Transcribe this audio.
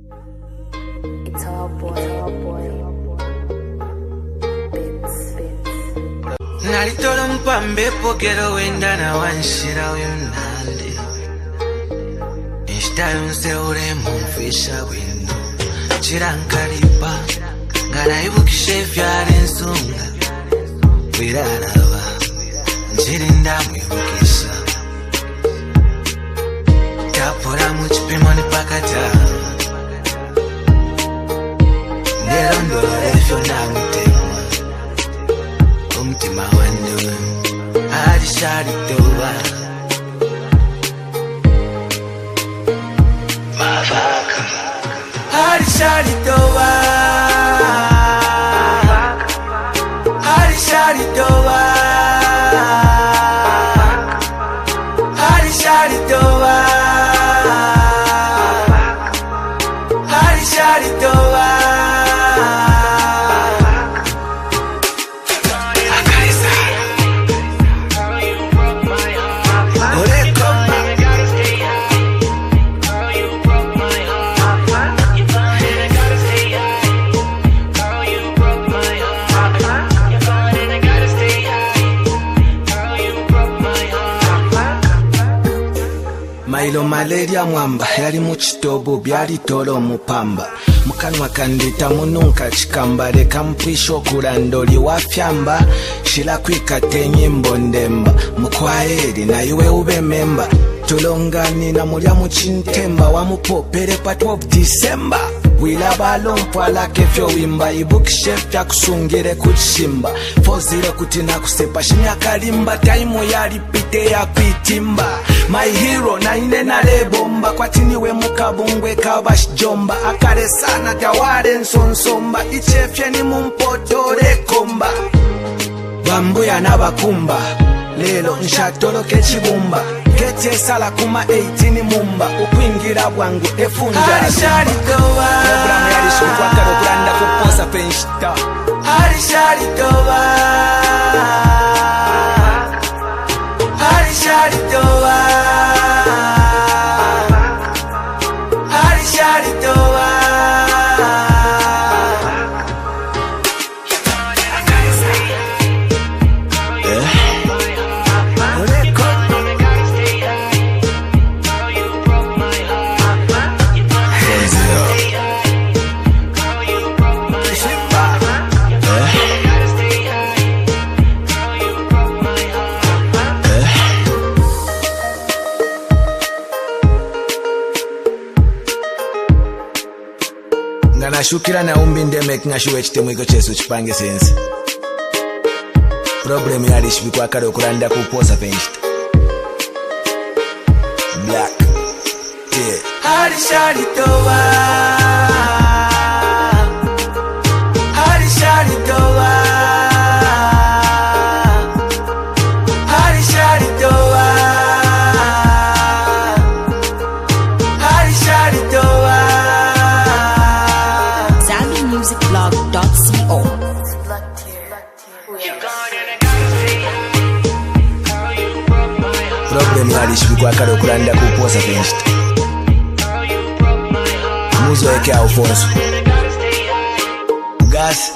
It's all boy. Bits. Nalitolo mpambe pokero wenda na wanshira wimnandi. Ishtayo nseure mumfisha windu. Chirankaripa ngana ibukishe vyari nsunga. Wiraraba nchirinda mwibukisha. Tapura muchipimo nipakata. Nerondo refyo na mutema. Umtima wandu Adishari toba Mafaka Adishari toba Adishari toba Adishari toba Adishari toba Mailo malaria mwamba yali muchitobo byali tolo mupamba mukanwa kandita mununka chikamba leka mpwisho kulandoli wafyamba shila kwikate nyimbo ndemba mukwaeri na iwe ube memba tulongani na mulya muchintemba wamupopere pa 12 December Wilaba lompwa lake fyo wimba ibukishe fya kusungire kuchimba Fozile kutina kusepa shinya kalimba Taimu yali pite ya kuitimba My hero na ine na lebomba Kwa tiniwe mukabungwe kabash jomba Akare sana taware nsonsomba Ichefye ni mumpotore komba Bambuya na bakumba Lelo nshatoloke chibumba Kete sala kuma 18 mumba Ukwingira bwangu efunja Harishari toba Programu yali shukwa karo kuranda kuposa penshita Harishari toba Harishari toba Harishari toba Nashukira na umbinde making sure chitemu iko chesu chipange sense Problem yali shibikwa kare okulanda kuposa penshita Black Yeah Harishari toba Harishari toba Harishari toba Harishari toba musicblog.co Problem yali shibikwa kare okulanda kuposa penshita Muzo eke Alfonso Gas